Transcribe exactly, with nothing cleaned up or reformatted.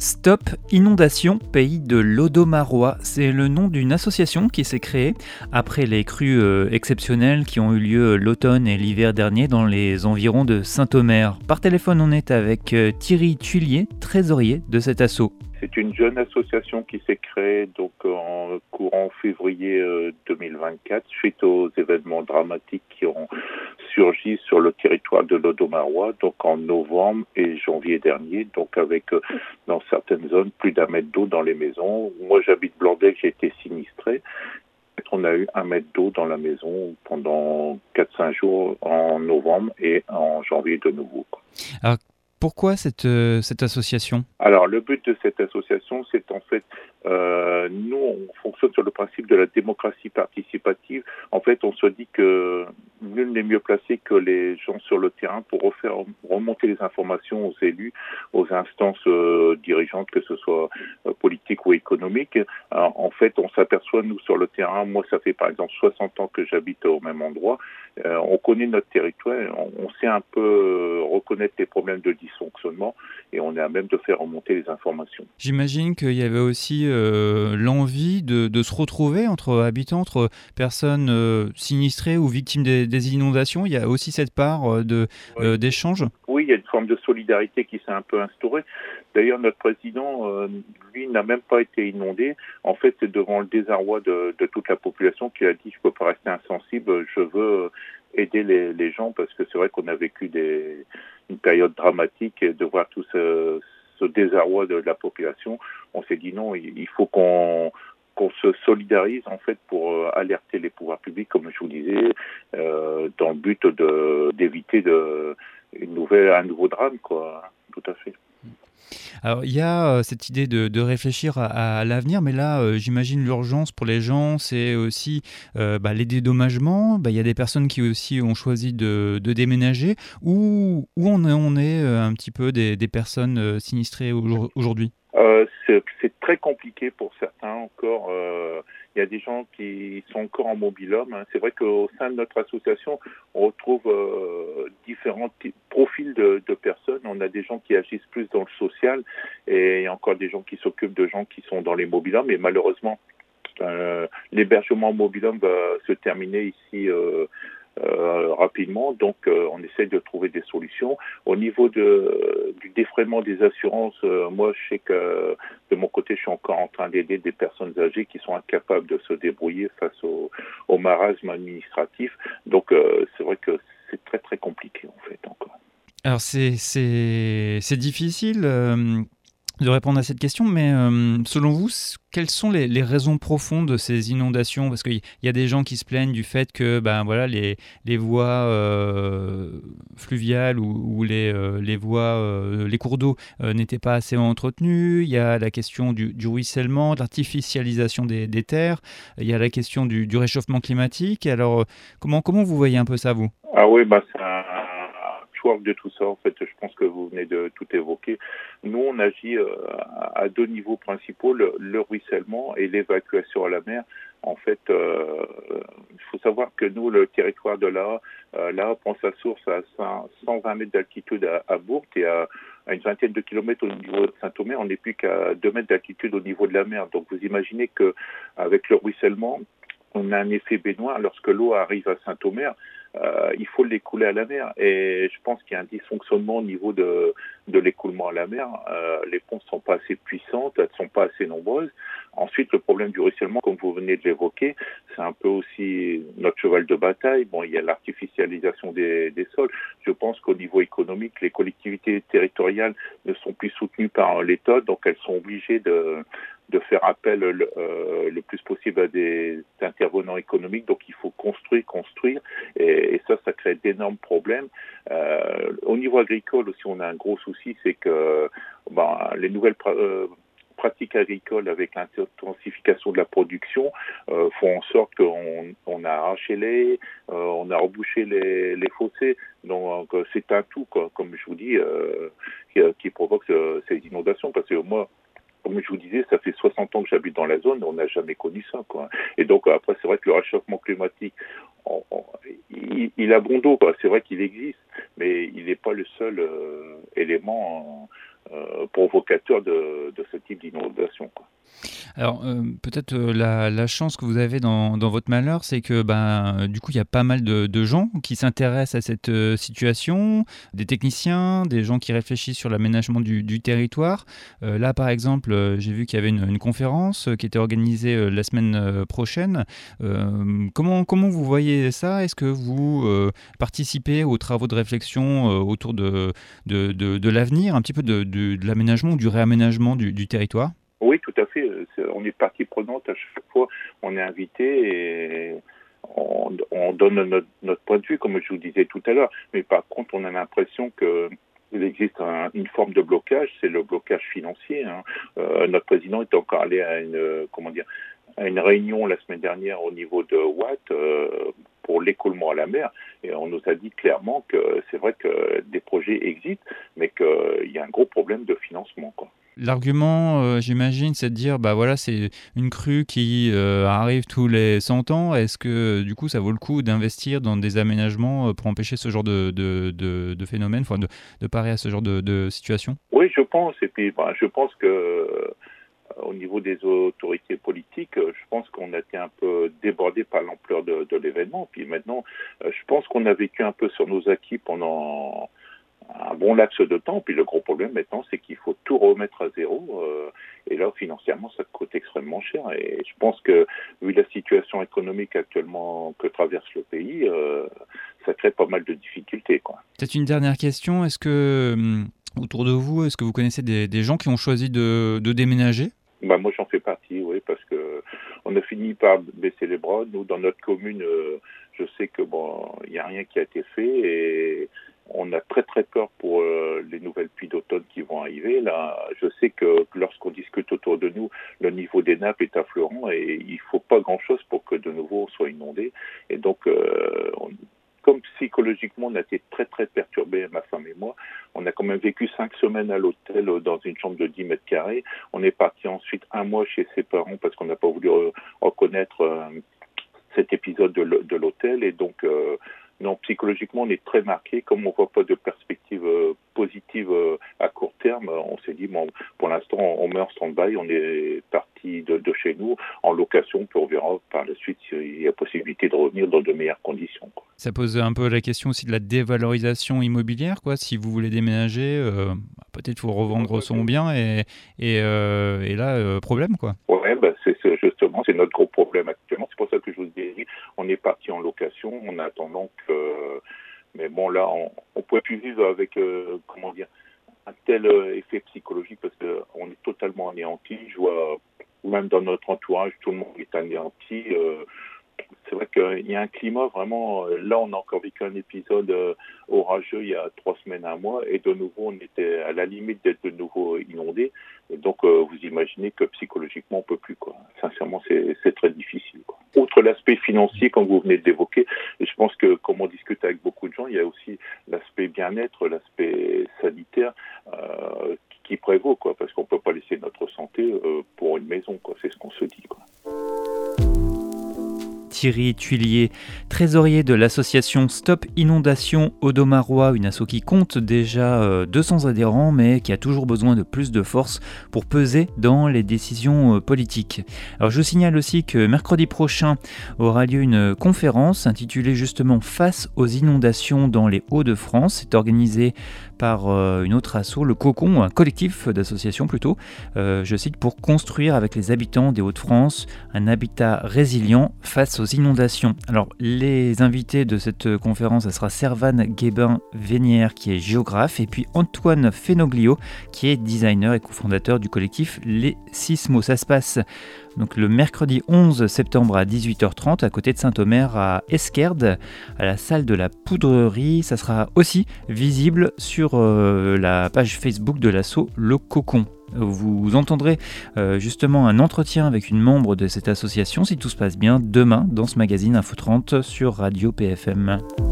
Stop Inondation, pays de l'Audomarois, c'est le nom d'une association qui s'est créée après les crues euh, exceptionnelles qui ont eu lieu l'automne et l'hiver dernier dans les environs de Saint-Omer. Par téléphone, on est avec euh, Thierry Tuillier, trésorier de cet asso. C'est une jeune association qui s'est créée donc en courant février deux mille vingt-quatre suite aux événements dramatiques qui ont surgi sur le territoire de l'Audomarois, donc en novembre et janvier dernier, donc avec dans certaines zones plus d'un mètre d'eau dans les maisons. Moi j'habite Blanbec, j'ai été sinistré. On a eu un mètre d'eau dans la maison pendant quatre à cinq jours en novembre et en janvier de nouveau. Alors, pourquoi cette, euh, cette association ? Alors, le but de cette association, c'est en fait, euh, nous, on fonctionne sur le principe de la démocratie participative. En fait, on se dit que nul n'est mieux placé que les gens sur le terrain pour refaire remonter les informations aux élus, aux instances euh, dirigeantes, que ce soit euh, politiques ou économiques. Alors, en fait, on s'aperçoit, nous, sur le terrain, moi, ça fait par exemple soixante ans que j'habite au même endroit. Euh, on connaît notre territoire, on, on sait un peu euh, reconnaître les problèmes de dysfonctionnement et on est à même de faire remonter les informations. J'imagine qu'il y avait aussi euh, l'envie de, de se retrouver entre habitants, entre personnes euh, sinistrées ou victimes des, des inondations. Il y a aussi cette part euh, de, oui. euh, d'échange. Oui, il y a une forme de solidarité qui s'est un peu instaurée. D'ailleurs, notre président, euh, lui, n'a même pas été inondé. En fait, c'est devant le désarroi de, de toute la population qu'il a dit « je ne peux pas rester insensible, je veux aider les, les gens » parce que c'est vrai qu'on a vécu des, une période dramatique et de voir tout ce, ce désarroi de la population. On s'est dit non, il faut qu'on... qu'on se solidarise en fait pour euh, alerter les pouvoirs publics, comme je vous disais, euh, dans le but de, d'éviter de, une nouvelle, un nouveau drame, quoi. Tout à fait. Alors, il y a euh, cette idée de, de réfléchir à, à l'avenir, mais là, euh, j'imagine l'urgence pour les gens, c'est aussi euh, bah, les dédommagements. Bah, il y a des personnes qui aussi ont choisi de, de déménager. Où, où on est, on est euh, un petit peu des, des personnes euh, sinistrées aujourd'hui ? Euh, c'est, c'est très compliqué pour certains encore. Euh, il y a des gens qui sont encore en mobil-homme. Hein. C'est vrai qu'au sein de notre association, on retrouve euh, différents types, profils de, de personnes. On a des gens qui agissent plus dans le social et il y a encore des gens qui s'occupent de gens qui sont dans les mobil-hommes. Et malheureusement, euh, l'hébergement mobil-homme va se terminer ici euh, Euh, rapidement, donc euh, on essaie de trouver des solutions. Au niveau de, du défraiement des assurances, euh, moi je sais que de mon côté je suis encore en train d'aider des personnes âgées qui sont incapables de se débrouiller face au, au marasme administratif, donc euh, c'est vrai que c'est très très compliqué en fait encore. Alors c'est, c'est, c'est difficile euh... de répondre à cette question, mais euh, selon vous, quelles sont les, les raisons profondes de ces inondations ? Parce qu'il y a des gens qui se plaignent du fait que ben, voilà, les, les voies euh, fluviales ou, ou les, euh, les, voies, euh, les cours d'eau euh, n'étaient pas assez entretenus. Il y a la question du, du ruissellement, de l'artificialisation des, des terres. Il y a la question du, du réchauffement climatique. Alors, comment, comment vous voyez un peu ça, vous ? Ah oui, bah, c'est un de tout ça, en fait, je pense que vous venez de tout évoquer. Nous, on agit euh, à deux niveaux principaux, le, le ruissellement et l'évacuation à la mer. En fait, euh, il faut savoir que nous, le territoire de l'A A, euh, l'A A prend sa source à cent vingt mètres d'altitude à, à Bourg et à, à une vingtaine de kilomètres au niveau de Saint-Omer. On n'est plus qu'à deux mètres d'altitude au niveau de la mer. Donc, vous imaginez qu'avec le ruissellement, on a un effet baignoire. Lorsque l'eau arrive à Saint-Omer, euh, il faut l'écouler à la mer. Et je pense qu'il y a un dysfonctionnement au niveau de, de l'écoulement à la mer. Euh, les pompes ne sont pas assez puissantes, elles ne sont pas assez nombreuses. Ensuite, le problème du ruissellement, comme vous venez de l'évoquer, c'est un peu aussi notre cheval de bataille. Bon, il y a l'artificialisation des, des sols. Je pense qu'au niveau économique, les collectivités territoriales ne sont plus soutenues par l'État, donc elles sont obligées de... de faire appel le, euh, le plus possible à des intervenants économiques. Donc, il faut construire, construire. Et, et ça, ça crée d'énormes problèmes. Euh, au niveau agricole aussi, on a un gros souci, c'est que ben, les nouvelles pra- euh, pratiques agricoles avec l'intensification de la production euh, font en sorte qu'on on a arraché les, euh, on a rebouché les, les fossés. Donc, euh, c'est un tout, quoi, comme je vous dis, euh, qui, qui provoque euh, ces inondations. Parce que moi, comme je vous disais, ça fait soixante ans que j'habite dans la zone, on n'a jamais connu ça, quoi. Et donc après, c'est vrai que le réchauffement climatique, on, on, il, il a bon dos, quoi. C'est vrai qu'il existe, mais il n'est pas le seul euh, élément euh, provocateur de, de ce type d'inondation, quoi. Alors, euh, peut-être euh, la, la chance que vous avez dans, dans votre malheur, c'est que ben, du coup, il y a pas mal de, de gens qui s'intéressent à cette euh, situation, des techniciens, des gens qui réfléchissent sur l'aménagement du, du territoire. Euh, là, par exemple, euh, j'ai vu qu'il y avait une, une conférence euh, qui était organisée euh, la semaine euh, prochaine. Euh, comment, comment vous voyez ça ? Est-ce que vous euh, participez aux travaux de réflexion euh, autour de, de, de, de l'avenir, un petit peu de, de, de l'aménagement ou du réaménagement du, du territoire ? Oui, tout à fait. C'est, on est partie prenante à chaque fois. On est invité et on, on donne notre, notre point de vue, comme je vous disais tout à l'heure. Mais par contre, on a l'impression qu'il existe un, une forme de blocage, c'est le blocage financier. Hein. Euh, notre président est encore allé à une, comment dire, à une réunion la semaine dernière au niveau de Watt euh, pour l'écoulement à la mer. Et on nous a dit clairement que c'est vrai que des projets existent, mais qu'il y a un gros problème de financement, quoi. L'argument, euh, j'imagine, c'est de dire, bah voilà, c'est une crue qui euh, arrive tous les cent ans. Est-ce que, du coup, ça vaut le coup d'investir dans des aménagements pour empêcher ce genre de, de, de, de phénomène, enfin, de, de parer à ce genre de, de situation ? Oui, je pense. Et puis, bah, je pense que euh, au niveau des autorités politiques, euh, je pense qu'on a été un peu débordé par l'ampleur de, de l'événement. Puis maintenant, euh, je pense qu'on a vécu un peu sur nos acquis pendant un bon laps de temps. Puis le gros problème maintenant, c'est qu'il faut tout remettre à zéro. Euh, et là, financièrement, ça coûte extrêmement cher. Et je pense que, vu la situation économique actuellement que traverse le pays, euh, ça crée pas mal de difficultés, quoi. Peut-être une dernière question. Est-ce que, hum, autour de vous, est-ce que vous connaissez des, des gens qui ont choisi de, de déménager ? Bah, moi, j'en fais partie, oui, parce que on a fini par baisser les bras. Nous, dans notre commune, euh, je sais que bon, il n'y a rien qui a été fait et on a très très peur pour euh, les nouvelles pluies d'automne qui vont arriver. Là, je sais que lorsqu'on discute autour de nous, le niveau des nappes est affleurant et il faut pas grand-chose pour que de nouveau on soit inondé. Et donc, euh, on, comme psychologiquement on a été très très perturbés, ma femme et moi, on a quand même vécu cinq semaines à l'hôtel dans une chambre de dix mètres carrés. On est parti ensuite un mois chez ses parents parce qu'on n'a pas voulu re- reconnaître euh, cet épisode de, de l'hôtel et donc euh, non, psychologiquement, on est très marqué. Comme on ne voit pas de perspective euh, positive euh, à court terme, on s'est dit, bon, pour l'instant, on met en stand-by. On est parti de, de chez nous en location, puis on verra par la suite s'il y a possibilité de revenir dans de meilleures conditions, quoi. Ça pose un peu la question aussi de la dévalorisation immobilière, quoi. Si vous voulez déménager, euh, peut-être faut revendre son bien et, et, euh, et là, euh, problème, quoi. Ouais, bah c'est, c'est justement, c'est notre gros problème actuellement. C'est pour ça que je vous ai dit, on est parti en location en attendant que... Mais bon, là, on ne pouvait plus vivre avec, euh, comment dire, un tel euh, effet psychologique parce qu'on est totalement anéanti. Je vois, même dans notre entourage, tout le monde est anéanti. Euh, c'est vrai qu'il y a un climat vraiment... Là, on a encore vécu un épisode euh, orageux il y a trois semaines, un mois, et de nouveau, on était à la limite d'être de nouveau inondé. Et donc, euh, vous imaginez que psychologiquement, on ne peut plus, quoi. Sincèrement, c'est, c'est très difficile, quoi. Outre l'aspect financier, comme vous venez d'évoquer, et je pense que, comme on discute avec beaucoup de gens, il y a aussi l'aspect bien-être, l'aspect sanitaire euh, qui, qui prévaut, quoi, parce qu'on ne peut pas laisser notre santé euh, pour une maison, quoi. C'est ce qu'on se dit, quoi. Thierry Tuillier, trésorier de l'association Stop Inondation Audomarois, une asso qui compte déjà deux cents adhérents mais qui a toujours besoin de plus de force pour peser dans les décisions politiques. Alors je vous signale aussi que mercredi prochain aura lieu une conférence intitulée justement Face aux inondations dans les Hauts-de-France. C'est organisé par une autre asso, le Cocon, un collectif d'associations plutôt, euh, je cite, pour construire avec les habitants des Hauts-de-France un habitat résilient face aux inondations. Alors les invités de cette conférence, ça sera Servane Guébin-Vénière qui est géographe et puis Antoine Fenoglio qui est designer et cofondateur du collectif Les Sismos. Ça se passe donc le mercredi onze septembre à dix-huit heures trente à côté de Saint-Omer à Esquerde, à la salle de la Poudrerie. Ça sera aussi visible sur euh, la page Facebook de l'asso Le Cocon. Vous entendrez euh, justement un entretien avec une membre de cette association, si tout se passe bien, demain dans ce magazine Info trente sur Radio P F M.